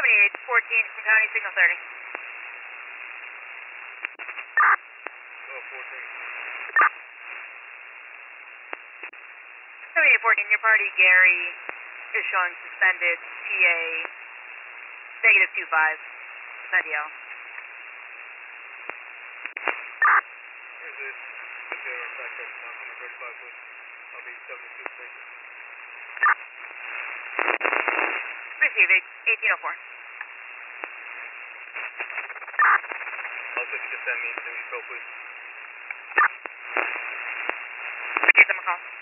7814 from County Signal 30. Oh, 14. 7814, your party, Gary, is showing suspended TA -25, send yell. Here's it. Okay, we're back up now, coming 35, please. I'll be 72 station. Receive 1804. Also, if you could send me to info, please. Give them a call.